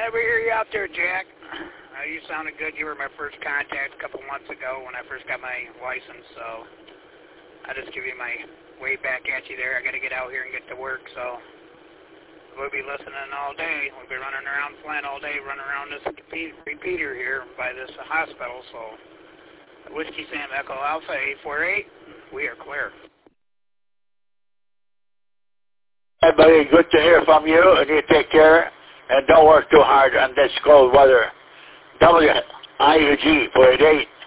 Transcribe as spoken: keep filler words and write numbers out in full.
glad we hear you out there, Jack. Uh, you sounded good. You were my first contact a couple months ago when I first got my license, so I just give you my way back at you there. I got to get out here and get to work, so we'll be listening all day. We'll be running around Flint all day, running around this repeater here by this hospital, so Whiskey Sam Echo Alpha eight four eight, we are clear. Hey, buddy, good to hear from you, and you take care, and don't work too hard on this cold weather. W I U G four eight eight.